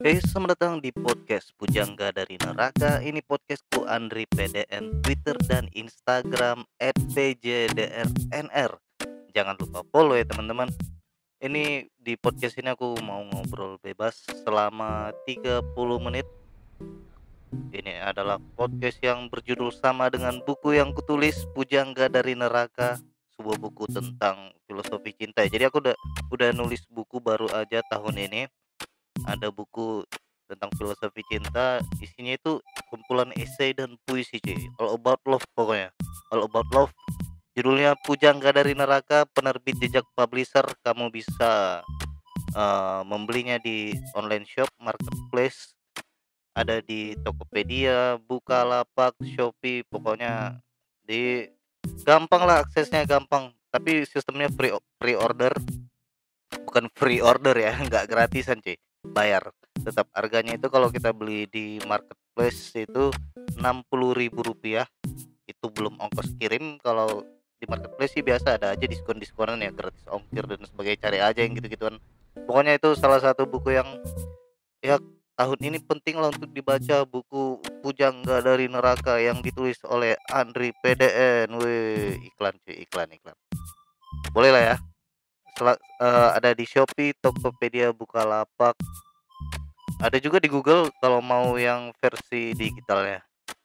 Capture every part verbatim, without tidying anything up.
Oke, selamat datang di podcast Pujangga dari Neraka. Ini podcastku Andri P D N, Twitter dan Instagram et p j d r n r. Jangan lupa follow ya teman-teman. Ini di podcast ini aku mau ngobrol bebas selama tiga puluh menit. Ini adalah podcast yang berjudul sama dengan buku yang kutulis, Pujangga dari Neraka, sebuah buku tentang filosofi cinta. Jadi aku udah udah nulis buku baru aja tahun ini. Ada buku tentang filosofi cinta, isinya itu kumpulan esai dan puisi cuy. All about love pokoknya. All about love. Judulnya Pujangga dari Neraka, penerbit Jejak Publisher. Kamu bisa eh, membelinya di online shop, marketplace, ada di Tokopedia, Bukalapak, Shopee, pokoknya di gampang lah, aksesnya gampang. Tapi sistemnya pre pre order, bukan free order ya, nggak gratisan cuy, bayar tetap. Harganya itu kalau kita beli di marketplace itu enam puluh ribu rupiah, itu belum ongkos kirim. Kalau di marketplace sih biasa ada aja diskon-diskonan ya, gratis ongkir dan sebagainya, cari aja yang gitu-gituan. Pokoknya itu salah satu buku yang ya tahun ini penting lah untuk dibaca, buku Pujangga dari Neraka yang ditulis oleh Andri P D N. Wih, iklan cuy, iklan iklan. Boleh lah ya. Sel- eh, ada di Shopee, Tokopedia, Bukalapak. Ada juga di Google kalau mau yang versi digitalnya.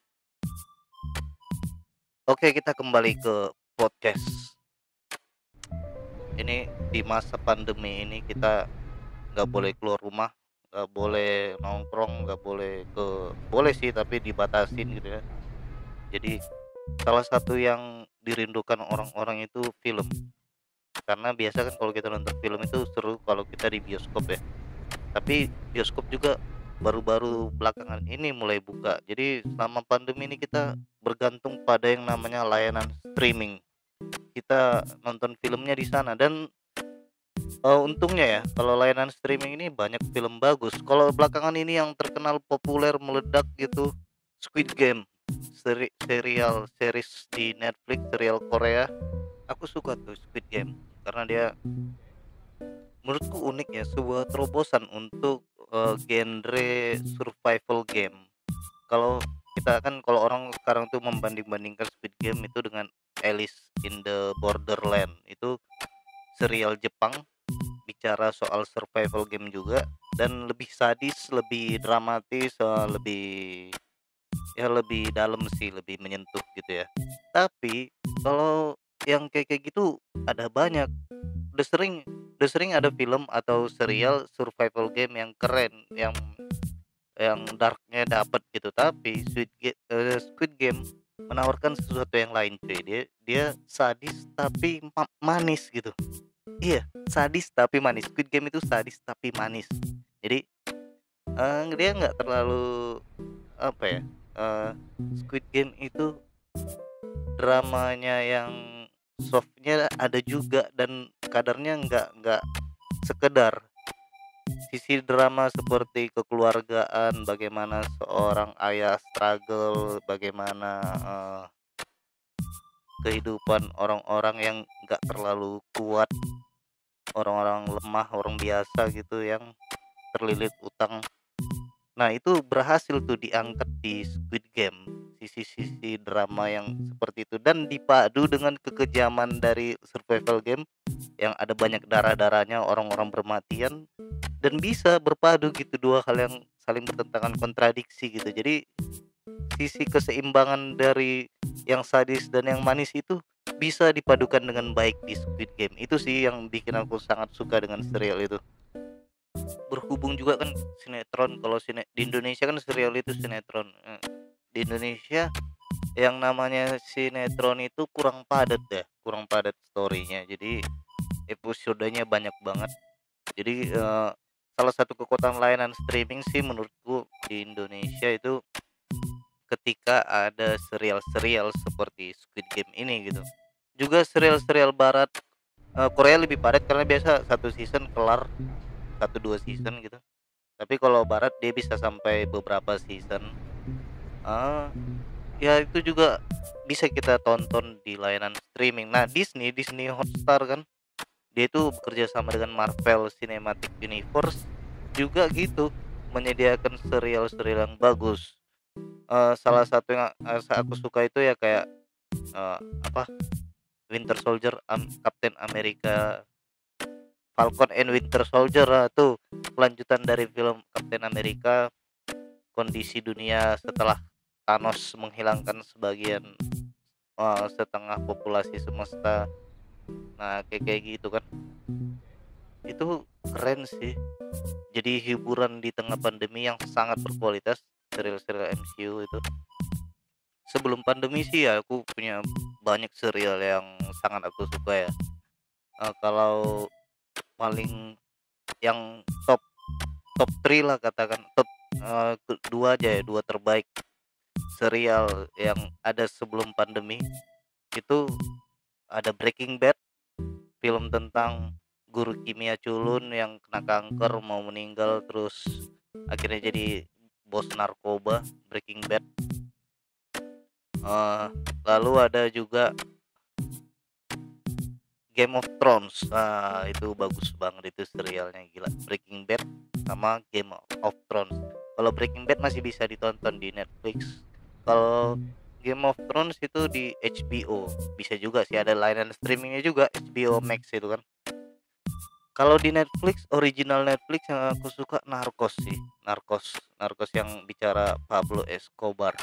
Oke, kita kembali ke podcast. Ini di masa pandemi ini kita nggak boleh keluar rumah, nggak boleh nongkrong, nggak boleh ke, boleh sih tapi dibatasin gitu ya. Jadi salah satu yang dirindukan orang-orang itu film. Karena biasa kan kalau kita nonton film itu seru kalau kita di bioskop ya. Tapi bioskop juga baru-baru belakangan ini mulai buka. Jadi selama pandemi ini kita bergantung pada yang namanya layanan streaming. Kita nonton filmnya di sana dan uh, untungnya ya kalau layanan streaming ini banyak film bagus. Kalau belakangan ini yang terkenal populer meledak gitu, Squid Game, seri serial series di Netflix, serial Korea. Aku suka tuh Squid Game karena dia menurutku unik ya, sebuah terobosan untuk eh, genre survival game. Kalau kita kan, kalau orang sekarang tuh membanding-bandingkan Squid Game itu dengan Alice in the Borderland, itu serial Jepang bicara soal survival game juga, dan lebih sadis, lebih dramatis, eh, lebih ya lebih dalam sih, lebih menyentuh gitu ya. Tapi kalau yang kayak kayak gitu ada banyak. Udah sering udah sering ada film atau serial survival game yang keren, yang yang darknya dapet gitu. Tapi Squid Game, Squid Game menawarkan sesuatu yang lain cuy. Dia dia sadis tapi ma- manis gitu. Iya, sadis tapi manis. Squid Game itu sadis tapi manis. Jadi eh, dia nggak terlalu apa ya. eh, Squid Game itu dramanya yang softnya ada juga, dan kadarnya nggak nggak sekedar sisi drama seperti kekeluargaan, bagaimana seorang ayah struggle, bagaimana eh, kehidupan orang-orang yang nggak terlalu kuat, orang-orang lemah, orang biasa gitu yang terlilit utang. Nah, itu berhasil tuh diangkat di Squid Game, sisi-sisi drama yang seperti itu, dan dipadu dengan kekejaman dari survival game yang ada banyak darah-darahnya, orang-orang bermatian, dan bisa berpadu gitu dua hal yang saling bertentangan, kontradiksi gitu. Jadi sisi keseimbangan dari yang sadis dan yang manis itu bisa dipadukan dengan baik di Squid Game. Itu sih yang bikin aku sangat suka dengan serial itu. Berhubung juga kan sinetron, kalau sine di Indonesia kan serial itu sinetron. Eh, Di Indonesia yang namanya sinetron itu kurang padat ya, kurang padat storynya. Jadi episodenya banyak banget. Jadi eh, salah satu kekuatan layanan streaming sih menurutku di Indonesia itu ketika ada serial-serial seperti Squid Game ini gitu. Juga serial-serial barat, eh, Korea lebih padat karena biasa satu season kelar, satu dua season gitu. Tapi kalau barat dia bisa sampai beberapa season. Ah, ya itu juga bisa kita tonton di layanan streaming. Nah, Disney, Disney Hotstar kan, dia itu bekerja sama dengan Marvel Cinematic Universe juga gitu. menyediakan serial-serial yang bagus. Eee, salah satu yang, eee, aku suka itu ya kayak, eee, apa, Winter Soldier, am Captain America, Falcon and Winter Soldier, ah, tuh kelanjutan dari film Captain America, kondisi dunia setelah Thanos menghilangkan sebagian, eee, setengah populasi semesta. Nah, kayak kayak gitu kan. Itu keren sih. Jadi hiburan di tengah pandemi yang sangat berkualitas, serial-serial M C U itu. Sebelum pandemi sih ya aku punya banyak serial yang sangat aku suka ya. Eee, kalau paling yang top top tiga lah katakan, top, eee, ke dua aja ya, dua terbaik serial yang ada sebelum pandemi, itu ada Breaking Bad, film tentang guru kimia culun yang kena kanker, mau meninggal, terus akhirnya jadi bos narkoba, Breaking Bad. Eee, lalu ada juga Game of Thrones, nah itu bagus banget itu serialnya, gila. Breaking Bad sama Game of Thrones. Kalau Breaking Bad masih bisa ditonton di Netflix, kalau Game of Thrones itu di H B O, bisa juga sih, ada layanan streamingnya juga, H B O Max itu kan. Kalau di Netflix, original Netflix yang aku suka Narcos sih, Narcos Narcos yang bicara Pablo Escobar.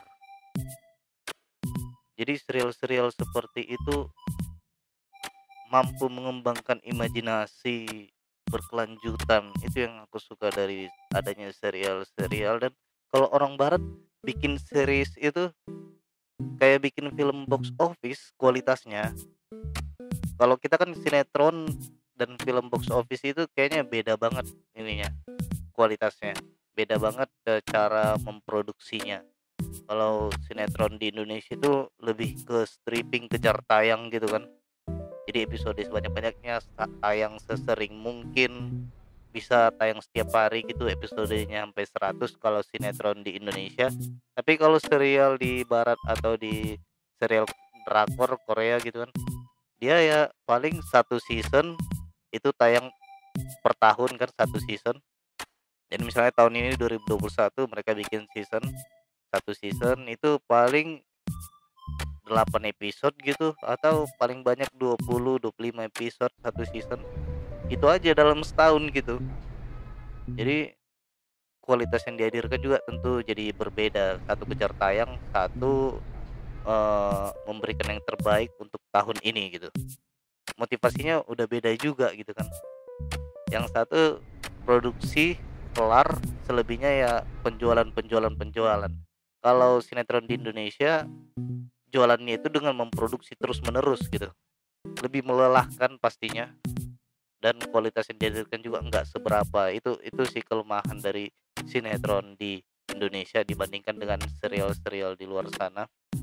Jadi serial-serial seperti itu mampu mengembangkan imajinasi berkelanjutan, itu yang aku suka dari adanya serial-serial. Dan kalau orang barat bikin series itu kayak bikin film box office kualitasnya. Kalau kita kan sinetron dan film box office itu kayaknya beda banget ininya, kualitasnya. Beda banget, eee, cara memproduksinya. Kalau sinetron di Indonesia itu lebih ke stripping, kejar tayang gitu kan. Jadi episode sebanyak-banyaknya, sa tayang sesering mungkin, bisa tayang setiap hari gitu, episodenya sampai seratus kalau sinetron di Indonesia. Tapi kalau serial di barat atau di serial drakor Korea gitu kan, dia ya paling satu season itu tayang per tahun kan, satu season. Jadi misalnya tahun ini dua ribu dua puluh satu mereka bikin season, satu season itu paling delapan episode gitu, atau paling banyak dua puluh, dua puluh lima episode satu season. Itu aja dalam setahun gitu. Jadi kualitas yang dihadirkan juga tentu jadi berbeda. Satu kejar tayang, satu, eee, memberikan yang terbaik untuk tahun ini gitu. Motivasinya udah beda juga gitu kan. Yang satu produksi kelar, selebihnya ya penjualan penjualan penjualan. Kalau sinetron di Indonesia, jualannya itu dengan memproduksi terus-menerus gitu. Lebih melelahkan pastinya, dan kualitas yang dihadirkan juga enggak seberapa. Itu itu sih kelemahan dari sinetron di Indonesia dibandingkan dengan serial-serial di luar sana.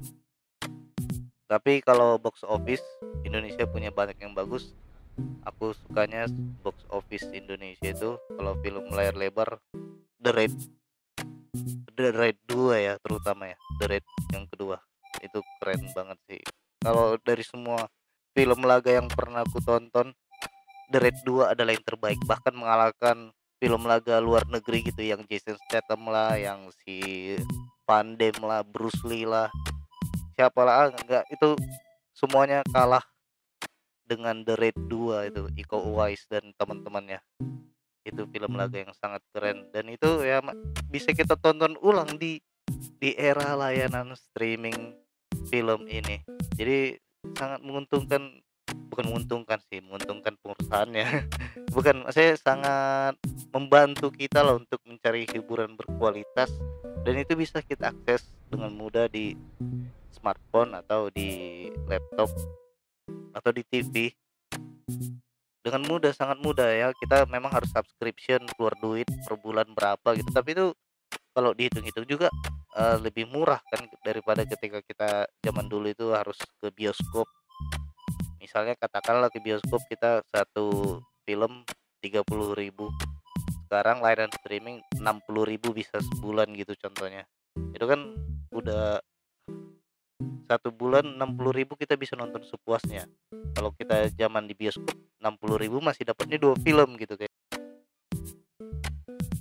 Tapi kalau box office, Indonesia punya banyak yang bagus. Aku sukanya box office Indonesia itu kalau film layar lebar, The Raid. The Raid dua ya terutama ya, The Raid yang kedua. Itu keren banget sih. Kalau dari semua film laga yang pernah aku tonton, The Raid dua adalah yang terbaik, bahkan mengalahkan film laga luar negeri gitu, yang Jason Statham lah, yang si Van Damme lah, Bruce Lee lah, siapa lah, enggak, itu semuanya kalah dengan The Raid dua itu, Iko Uwais dan teman-temannya. Itu film laga yang sangat keren, dan itu ya bisa kita tonton ulang di di era layanan streaming film ini. Jadi sangat menguntungkan, bukan menguntungkan sih, menguntungkan perusahaannya. Bukan, saya sangat membantu kita lah untuk mencari hiburan berkualitas, dan itu bisa kita akses dengan mudah di smartphone atau di laptop atau di T V. Dengan mudah, sangat mudah ya. Kita memang harus subscription, keluar duit per bulan berapa gitu, tapi itu kalau dihitung-hitung juga uh, lebih murah kan daripada ketika kita zaman dulu itu harus ke bioskop. Misalnya katakanlah ke bioskop kita satu film tiga puluh ribu, sekarang layanan streaming enam puluh ribu bisa sebulan gitu contohnya. Itu kan udah satu bulan enam puluh ribu kita bisa nonton sepuasnya. Kalau kita zaman di bioskop enam puluh ribu masih dapatnya dua film gitu kayak.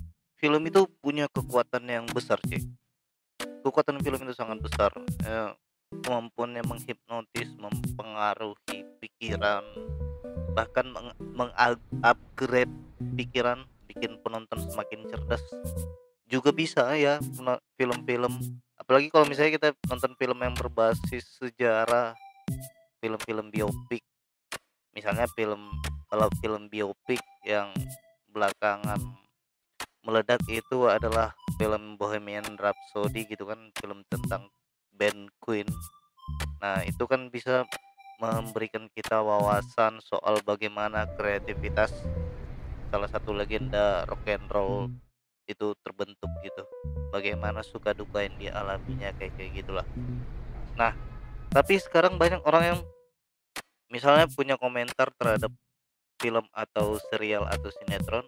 film itu punya kekuatan yang besar sih. Kekuatan film itu sangat besar, eee, kemampuannya menghipnotis, mempengaruhi pikiran, bahkan meng meng-up-upgrade pikiran, bikin penonton semakin cerdas, juga bisa ya me film-film. Apalagi kalau misalnya kita nonton film yang berbasis sejarah, film-film biopik. Misalnya film kalau film biopik yang belakangan meledak itu adalah film Bohemian Rhapsody gitu kan, film tentang band Queen. Nah, itu kan bisa memberikan kita wawasan soal bagaimana kreativitas salah satu legenda rock and roll itu terbentuk gitu. Bagaimana suka duka yang dialaminya kayak kayak gitulah. Nah, tapi sekarang banyak orang yang misalnya punya komentar terhadap film atau serial atau sinetron,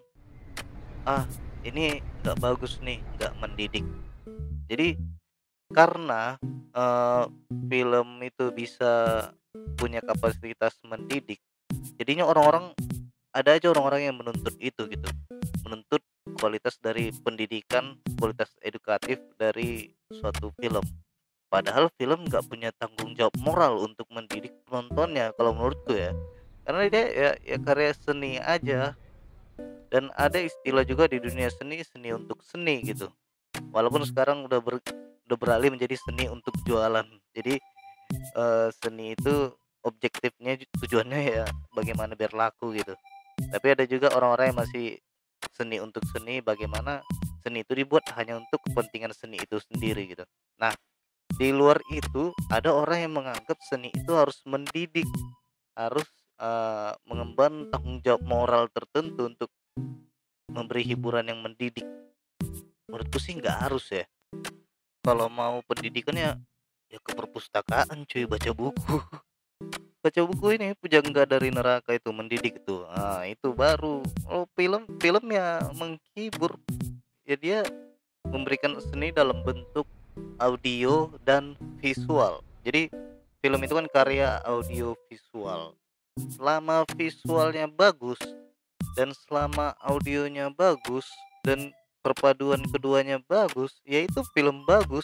ah ini nggak bagus nih, nggak mendidik. Jadi karena eh, film itu bisa punya kapasitas mendidik, jadinya orang-orang ada aja orang-orang yang menuntut itu gitu, menuntut kualitas dari pendidikan, kualitas edukatif dari suatu film. Padahal film nggak punya tanggung jawab moral untuk mendidik penontonnya kalau menurutku ya, karena dia ya, ya karya seni aja. Dan ada istilah juga di dunia seni, seni untuk seni gitu. Walaupun sekarang udah ber, udah beralih menjadi seni untuk jualan. Jadi eh, seni itu objektifnya ju- tujuannya ya bagaimana biar laku gitu. Tapi ada juga orang-orang yang masih seni untuk seni, bagaimana seni itu dibuat hanya untuk kepentingan seni itu sendiri gitu. Nah, di luar itu ada orang yang menganggap seni itu harus mendidik, harus eh, mengemban tanggung jawab moral tertentu untuk memberi hiburan yang mendidik. Menurutku sih nggak harus ya. Kalau mau pendidikan ya ya ke perpustakaan cuy, baca buku. Baca buku ini Pujangga dari Neraka itu mendidik tuh. Nah, itu baru. Oh, film film ya menghibur. Ya dia memberikan seni dalam bentuk audio dan visual. Jadi film itu kan karya audio visual. Selama visualnya bagus dan selama audionya bagus dan perpaduan keduanya bagus, yaitu film bagus.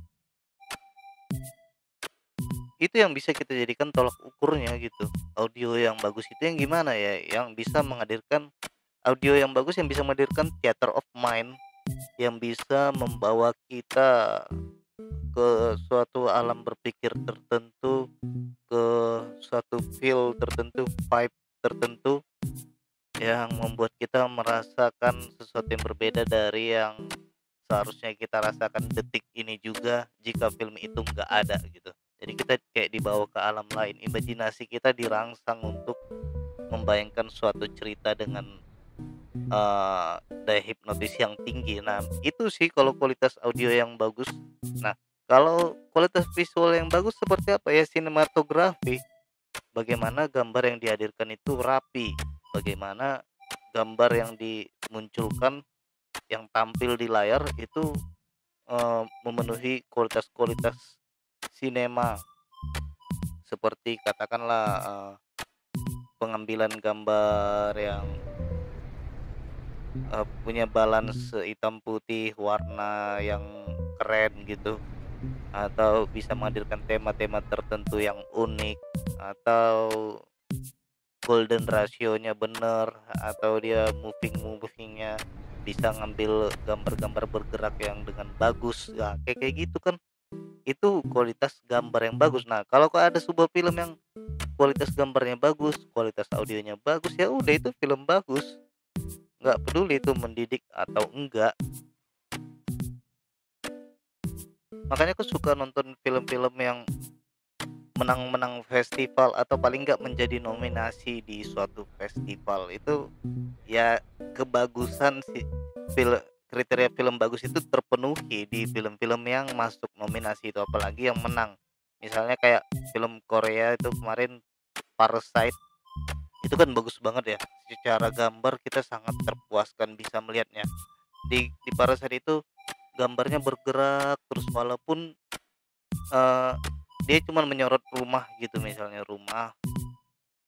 Itu yang bisa kita jadikan tolak ukurnya gitu. Audio yang bagus itu yang gimana ya? Yang bisa menghadirkan audio yang bagus, yang bisa menghadirkan theater of mind, yang bisa membawa kita ke suatu alam berpikir tertentu, ke suatu feel tertentu, vibe tertentu yang membuat kita merasakan sesuatu yang berbeda dari yang seharusnya kita rasakan detik ini juga jika film itu nggak ada gitu. Jadi kita kayak dibawa ke alam lain, imajinasi kita dirangsang untuk membayangkan suatu cerita dengan eh, daya hipnotis yang tinggi. Nah, itu sih kalau kualitas audio yang bagus. Nah, kalau kualitas visual yang bagus seperti apa ya? Sinematografi. Bagaimana gambar yang dihadirkan itu rapi, bagaimana gambar yang dimunculkan, yang tampil di layar itu eh, memenuhi kualitas-kualitas sinema, seperti katakanlah eh, pengambilan gambar yang eh, punya balance hitam putih, warna yang keren gitu, atau bisa menghadirkan tema-tema tertentu yang unik, atau golden rasionya bener, atau dia moving movingnya bisa ngambil gambar-gambar bergerak yang dengan bagus ya, kayak kayak gitu kan. Itu kualitas gambar yang bagus. Nah, kalau ada sebuah film yang kualitas gambarnya bagus, kualitas audionya bagus, ya udah itu film bagus, nggak peduli itu mendidik atau enggak. Makanya aku suka nonton film-film yang menang-menang festival atau paling nggak menjadi nominasi di suatu festival. Itu ya kebagusan si film, kriteria film bagus itu terpenuhi di film-film yang masuk nominasi itu, apalagi yang menang. Misalnya kayak film Korea itu kemarin, Parasite, itu kan bagus banget ya. Secara gambar kita sangat terpuaskan bisa melihatnya. Di di Parasite itu gambarnya bergerak terus, walaupun eh, dia cuma menyorot rumah gitu, misalnya rumah,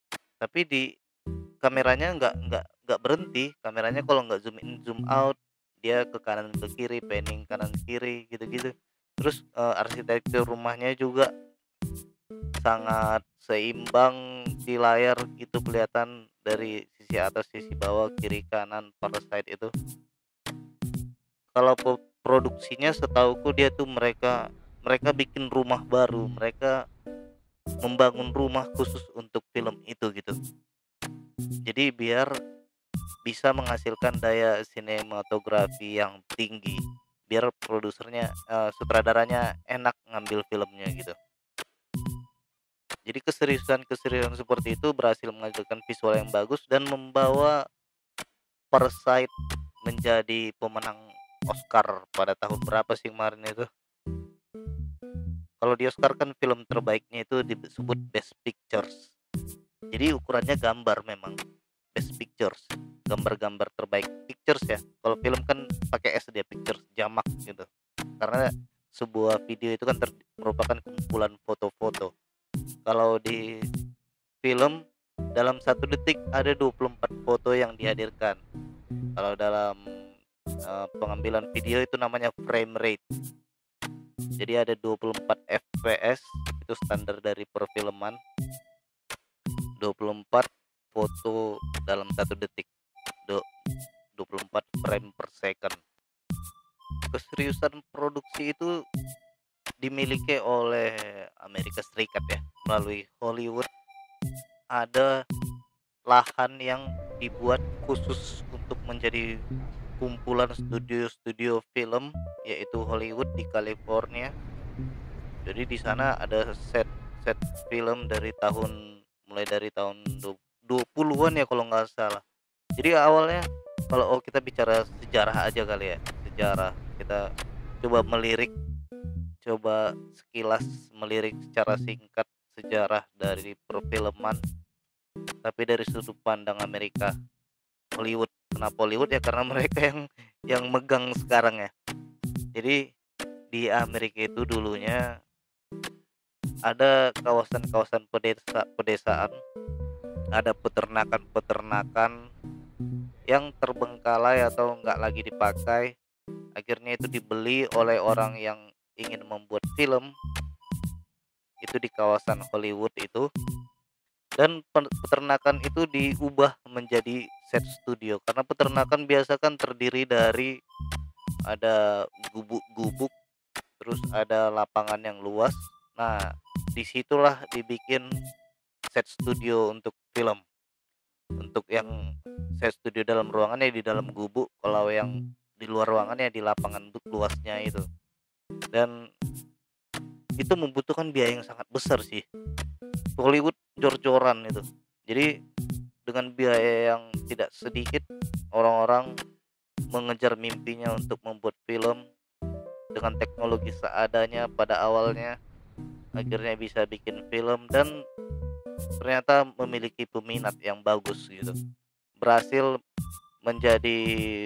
tapi di kameranya nggak nggak nggak berhenti kameranya, kalau nggak zoom in zoom out dia ke kanan ke kiri, panning kanan kiri gitu-gitu. Terus uh, arsitektur rumahnya juga sangat seimbang di layar, itu kelihatan dari sisi atas, sisi bawah, kiri kanan, far side itu. Kalau produksinya setauku dia tuh mereka mereka bikin rumah baru, mereka membangun rumah khusus untuk film itu gitu. Jadi biar bisa menghasilkan daya sinematografi yang tinggi, biar produsernya uh, sutradaranya enak ngambil filmnya gitu. Jadi keseriusan-keseriusan seperti itu berhasil menghasilkan visual yang bagus dan membawa Parasite menjadi pemenang Oscar pada tahun berapa sih kemarin itu? Kalau di Oscar kan film terbaiknya itu disebut Best Pictures. Jadi ukurannya gambar memang Best Pictures, gambar-gambar terbaik pictures ya. Kalau film kan pakai S dia pictures, jamak gitu. Karena sebuah video itu kan ter- merupakan kumpulan foto-foto. Kalau di film dalam satu detik ada dua puluh empat foto yang dihadirkan. Kalau dalam uh, pengambilan video itu namanya frame rate. Jadi ada dua puluh empat F P S, itu standar dari perfilman. dua puluh empat foto dalam satu detik, dua puluh empat frame per second. Keseriusan produksi itu dimiliki oleh Amerika Serikat ya, melalui Hollywood. Ada lahan yang dibuat khusus untuk menjadi kumpulan studio-studio film, yaitu Hollywood di California. Jadi di sana ada set set film dari tahun mulai dari tahun dua puluhan ya kalau nggak salah. Jadi awalnya kalau oh kita bicara sejarah aja kali ya, sejarah kita coba melirik, coba sekilas melirik secara singkat sejarah dari perfilman, tapi dari sudut pandang Amerika, Hollywood. Kenapa Hollywood ya? Karena mereka yang yang megang sekarang ya. Jadi di Amerika itu dulunya ada kawasan-kawasan pedesa, pedesaan, ada peternakan-peternakan yang terbengkalai atau nggak lagi dipakai. Akhirnya itu dibeli oleh orang yang ingin membuat film itu di kawasan Hollywood itu, dan peternakan itu diubah menjadi set studio. Karena peternakan biasa kan terdiri dari ada gubuk-gubuk, terus ada lapangan yang luas. Nah, disitulah dibikin set studio untuk film. Untuk yang set studio dalam ruangannya di dalam gubuk, kalau yang di luar ruangannya di lapangan luasnya itu. Dan itu membutuhkan biaya yang sangat besar sih. Hollywood jor-joran itu. Jadi dengan biaya yang tidak sedikit, orang-orang mengejar mimpinya untuk membuat film dengan teknologi seadanya pada awalnya. Akhirnya bisa bikin film dan ternyata memiliki peminat yang bagus gitu. Berhasil menjadi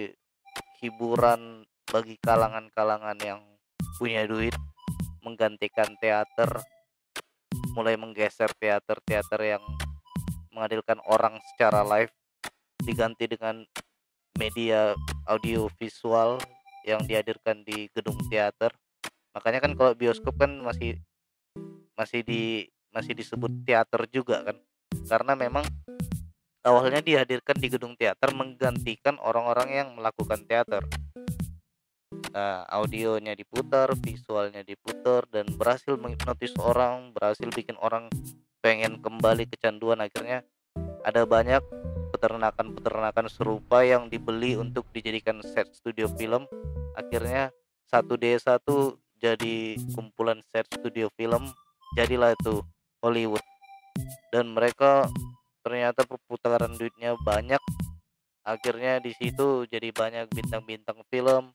hiburan bagi kalangan-kalangan yang punya duit, menggantikan teater, mulai menggeser teater-teater yang menghadirkan orang secara live, diganti dengan media audio visual yang dihadirkan di gedung teater. Makanya kan kalau bioskop kan masih masih di masih disebut teater juga kan, karena memang awalnya dihadirkan di gedung teater menggantikan orang-orang yang melakukan teater. Nah, audionya diputar, visualnya diputar, dan berhasil menghipnotis orang, berhasil bikin orang pengen kembali kecanduan. Akhirnya ada banyak peternakan-peternakan serupa yang dibeli untuk dijadikan set studio film. Akhirnya satu desa tuh jadi kumpulan set studio film, jadilah itu Hollywood. Dan mereka ternyata perputaran duitnya banyak. Akhirnya di situ jadi banyak bintang-bintang film.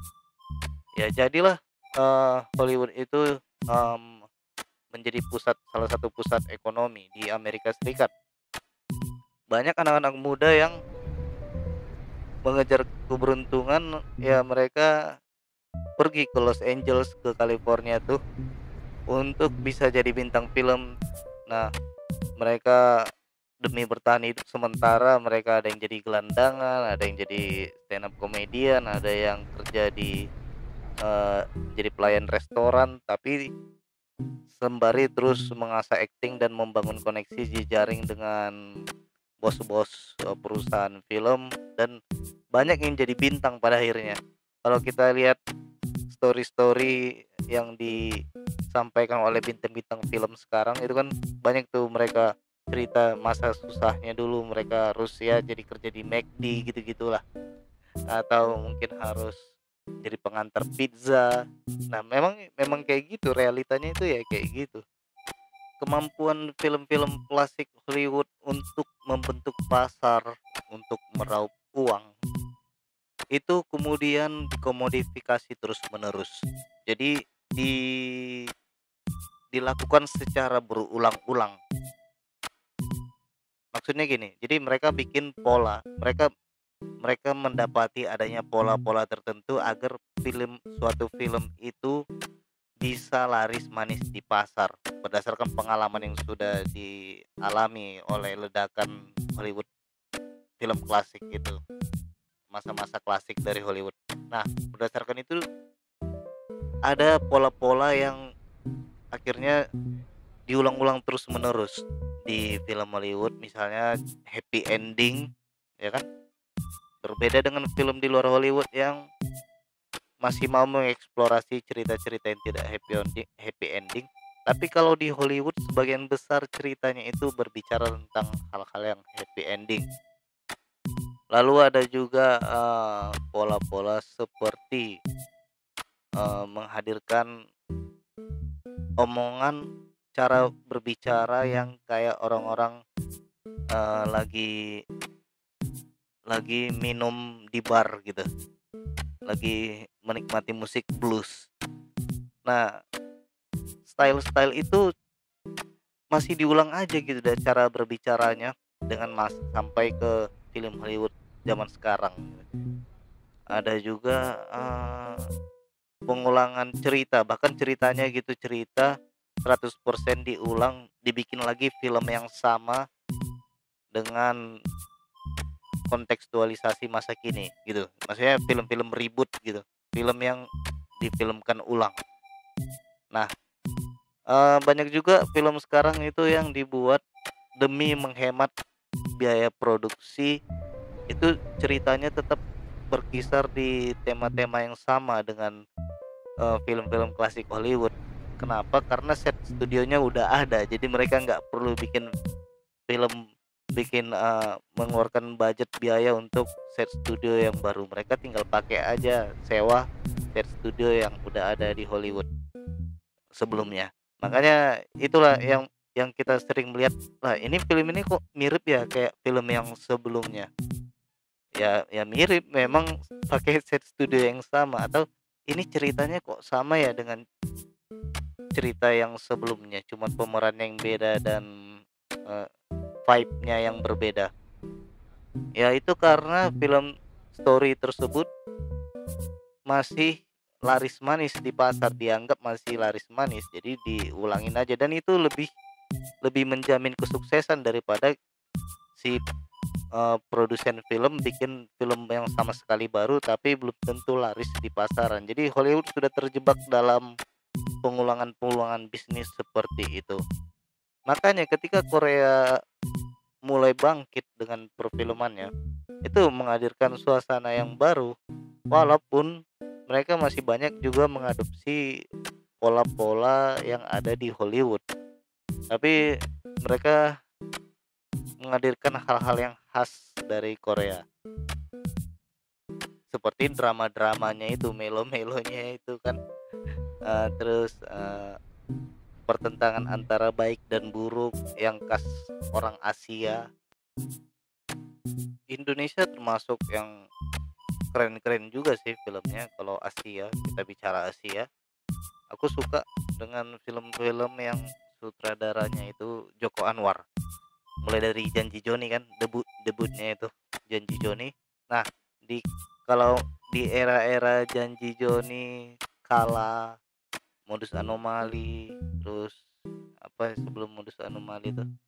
Ya jadilah uh, Hollywood itu um, menjadi pusat salah satu pusat ekonomi di Amerika Serikat. Banyak anak-anak muda yang mengejar keberuntungan, ya mereka pergi ke Los Angeles, ke California tuh untuk bisa jadi bintang film. Nah, mereka demi bertahan hidup sementara mereka ada yang jadi gelandangan, ada yang jadi stand up comedian, ada yang kerja di, eee, jadi pelayan restoran, tapi sembari terus mengasah akting dan membangun koneksi jejaring dengan bos-bos, eee, perusahaan film dan banyak yang jadi bintang pada akhirnya. Kalau kita lihat story-story yang disampaikan oleh bintang-bintang film sekarang itu kan banyak tuh mereka cerita masa susahnya dulu mereka harus ya jadi kerja di McD gitu-gitulah, atau mungkin harus jadi pengantar pizza. Nah, memang memang kayak gitu realitanya itu ya kayak gitu. Kemampuan film-film klasik Hollywood untuk membentuk pasar, untuk meraup uang, itu kemudian dikomodifikasi terus-menerus. Jadi di dilakukan secara berulang-ulang. Maksudnya gini, jadi mereka bikin pola, mereka mereka mendapati adanya pola-pola tertentu agar film suatu film itu bisa laris manis di pasar berdasarkan pengalaman yang sudah dialami oleh ledakan Hollywood film klasik itu, masa-masa klasik dari Hollywood. Nah, berdasarkan itu ada pola-pola yang akhirnya diulang-ulang terus-menerus di film Hollywood, misalnya happy ending, ya kan? Berbeda dengan film di luar Hollywood yang masih mau mengeksplorasi cerita-cerita yang tidak happy ending, happy ending. Tapi kalau di Hollywood sebagian besar ceritanya itu berbicara tentang hal-hal yang happy ending. Lalu ada juga uh, pola-pola seperti uh, menghadirkan omongan, cara berbicara yang kayak orang-orang uh, lagi lagi minum di bar gitu, lagi menikmati musik blues. Nah, style-style itu masih diulang aja gitu deh cara berbicaranya dengan mas sampai ke film Hollywood zaman sekarang. Ada juga uh, pengulangan cerita, bahkan ceritanya gitu cerita seratus persen diulang, dibikin lagi film yang sama dengan kontekstualisasi masa kini gitu. Maksudnya film-film reboot gitu, film yang difilmkan ulang. Nah, uh, banyak juga film sekarang itu yang dibuat demi menghemat biaya produksi, itu ceritanya tetap berkisar di tema-tema yang sama dengan uh, film-film klasik Hollywood. Kenapa? Karena set studionya udah ada, jadi mereka nggak perlu bikin film, bikin uh, mengeluarkan budget biaya untuk set studio yang baru. Mereka tinggal pakai aja, sewa set studio yang udah ada di Hollywood sebelumnya. Makanya itulah yang yang kita sering melihat, lah ini film ini kok mirip ya kayak film yang sebelumnya. Ya ya mirip, memang pakai set studio yang sama, atau ini ceritanya kok sama ya dengan cerita yang sebelumnya, cuma pemeran yang beda dan uh, vibe-nya yang berbeda. Ya itu karena film story tersebut masih laris manis di pasar, dianggap masih laris manis, jadi diulangin aja, dan itu lebih lebih menjamin kesuksesan daripada si uh, produsen film bikin film yang sama sekali baru tapi belum tentu laris di pasaran. Jadi Hollywood sudah terjebak dalam pengulangan-pengulangan bisnis seperti itu. Makanya ketika Korea mulai bangkit dengan perfilmannya, itu menghadirkan suasana yang baru, walaupun mereka masih banyak juga mengadopsi pola-pola yang ada di Hollywood, tapi mereka menghadirkan hal-hal yang khas dari Korea, seperti drama-dramanya itu, melo-melonya itu kan, uh, terus uh, pertentangan antara baik dan buruk yang khas orang Asia. Indonesia termasuk yang keren-keren juga sih filmnya. Kalau Asia, kita bicara Asia, aku suka dengan film-film yang sutradaranya itu Joko Anwar. Mulai dari Janji Joni kan, debut debutnya itu Janji Joni. Nah, di kalau di era-era Janji Joni, Kala, Modus Anomali, terus apa sebelum Modus Anomali itu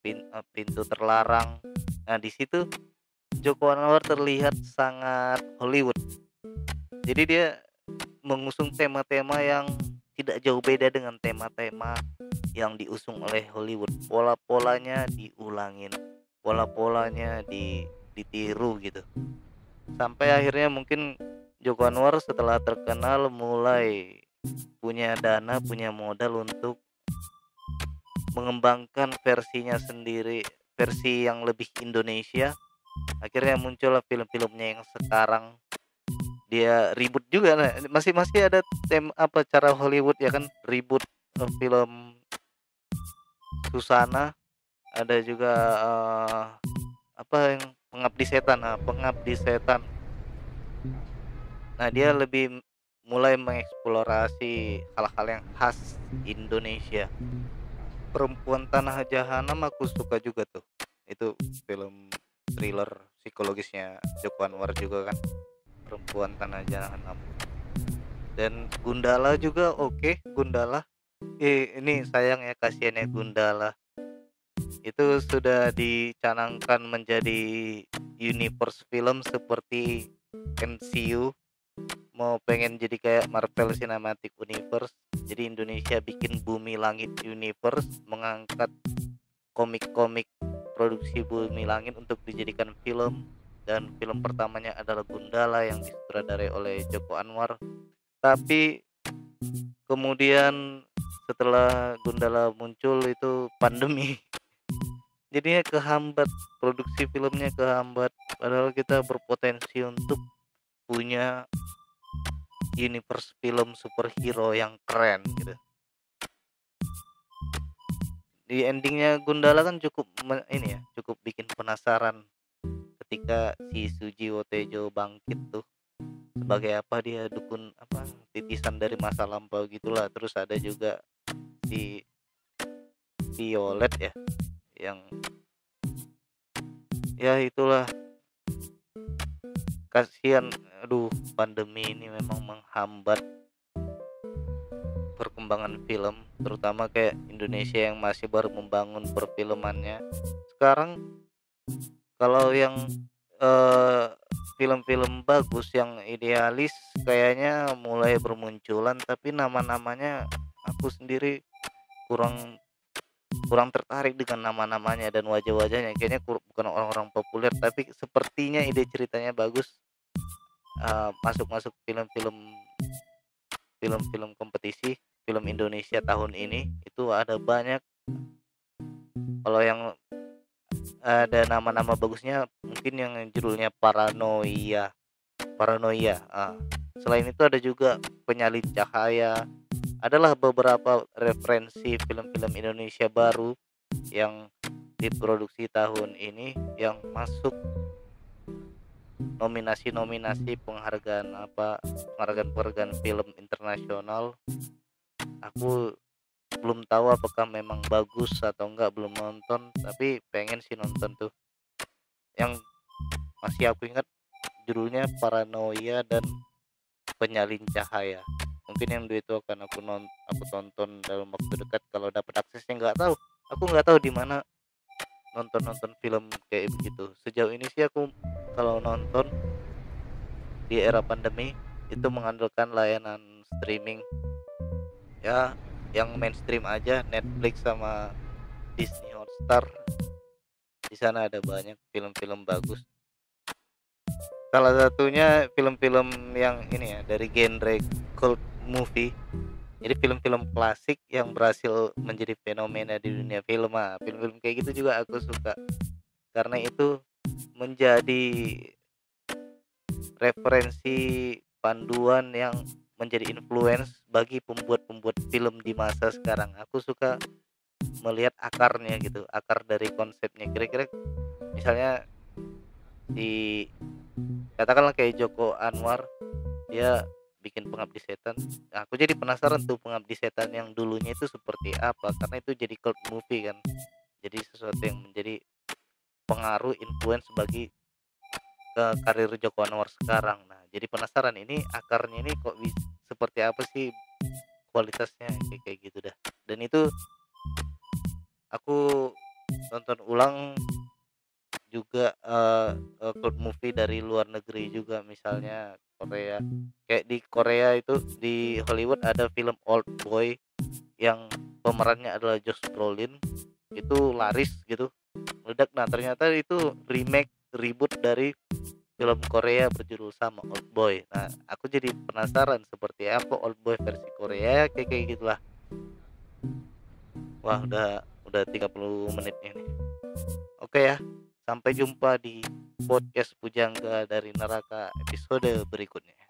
pin eee, Pintu Terlarang. Nah, di situ Joko Anwar terlihat sangat Hollywood. Jadi dia mengusung tema-tema yang tidak jauh beda dengan tema-tema yang diusung oleh Hollywood. Pola-polanya diulangin, pola-polanya di ditiru gitu. Sampai akhirnya mungkin Joko Anwar setelah terkenal mulai punya dana, punya modal untuk mengembangkan versinya sendiri, versi yang lebih Indonesia. Akhirnya muncullah film-filmnya yang sekarang. Dia reboot juga, nah, masih masih ada tem apa cara Hollywood ya kan, reboot eh, film Susana, ada juga eh, apa yang Pengabdi Setan. Nah, Pengabdi Setan. Nah, dia lebih mulai mengeksplorasi hal-hal yang khas Indonesia. Perempuan Tanah Jahanam aku suka juga tuh. Itu film thriller psikologisnya Joko Anwar juga kan. Perempuan Tanah Jahanam. Dan Gundala juga oke, Gundala. Eh, ini sayang ya, kasihan ya Gundala. Itu sudah dicanangkan menjadi universe film seperti M C U, mau pengen jadi kayak Marvel Cinematic Universe. Jadi Indonesia bikin Bumi Langit Universe, mengangkat komik-komik produksi Bumi Langit untuk dijadikan film. Dan film pertamanya adalah Gundala yang disutradarai oleh Joko Anwar. Tapi kemudian setelah Gundala muncul itu pandemi. Jadinya kehambat, produksi filmnya kehambat. Padahal kita berpotensi untuk punya universe film superhero yang keren gitu. Di endingnya Gundala kan cukup me- ini ya, cukup bikin penasaran ketika si Sujiwo Tejo bangkit tuh sebagai apa, dia dukun apa, titisan dari masa lampau gitulah. Terus ada juga si Violet ya, yang ya itulah, kasihan. Aduh, pandemi ini memang menghambat perkembangan film, terutama kayak Indonesia yang masih baru membangun perfilmannya. Sekarang kalau yang eh, film-film bagus yang idealis kayaknya mulai bermunculan, tapi nama-namanya aku sendiri kurang kurang tertarik dengan nama-namanya dan wajah-wajahnya. Kayaknya kur- bukan orang-orang populer, tapi sepertinya ide ceritanya bagus. Eh, masuk-masuk film-film film-film kompetisi film Indonesia tahun ini itu ada banyak. Kalau yang ada nama-nama bagusnya mungkin yang judulnya Paranoia. Paranoia. Ah. Selain itu ada juga Penyalin Cahaya. Adalah beberapa referensi film-film Indonesia baru yang diproduksi tahun ini yang masuk nominasi-nominasi penghargaan apa penghargaan-penghargaan film internasional. Aku belum tahu apakah memang bagus atau enggak, belum nonton, tapi pengen sih nonton tuh. Yang masih aku ingat judulnya Paranoia dan Penyalin Cahaya. Mungkin yang dua itu akan aku non aku tonton dalam waktu dekat kalau dapat aksesnya. Nggak tahu, aku nggak tahu di mana nonton-nonton film kayak begitu. Sejauh ini sih aku kalau nonton di era pandemi itu mengandalkan layanan streaming ya, yang mainstream aja, Netflix sama Disney Hotstar. Di sana ada banyak film-film bagus. Salah satunya film-film yang ini ya, dari genre cult movie. Jadi film-film klasik yang berhasil menjadi fenomena di dunia film. Ah, film-film kayak gitu juga aku suka. Karena itu menjadi referensi panduan yang menjadi influence bagi pembuat-pembuat film di masa sekarang. Aku suka melihat akarnya gitu, akar dari konsepnya. Kira-kira misalnya di katakanlah kayak Joko Anwar, dia bikin Pengabdi Setan. Nah, aku jadi penasaran tuh Pengabdi Setan yang dulunya itu seperti apa, karena itu jadi cult movie kan. Jadi sesuatu yang menjadi pengaruh influence bagi ke karir Joko Anwar sekarang. Nah, jadi penasaran ini akarnya ini kok bis- seperti apa sih kualitasnya, kayak kayak gitu dah. Dan itu aku nonton ulang juga, eee eee, klub movie dari luar negeri juga misalnya Korea. Kayak di Korea itu di Hollywood ada film Oldboy yang pemerannya adalah Josh Brolin, itu laris gitu, meledak. Nah ternyata itu remake, reboot dari film Korea berjudul sama, Oldboy. Nah aku jadi penasaran seperti apa Oldboy versi Korea, kayak kayak gitulah. Wah udah udah tiga puluh menit ini. Oke ya, sampai jumpa di podcast Pujangga dari Neraka episode berikutnya.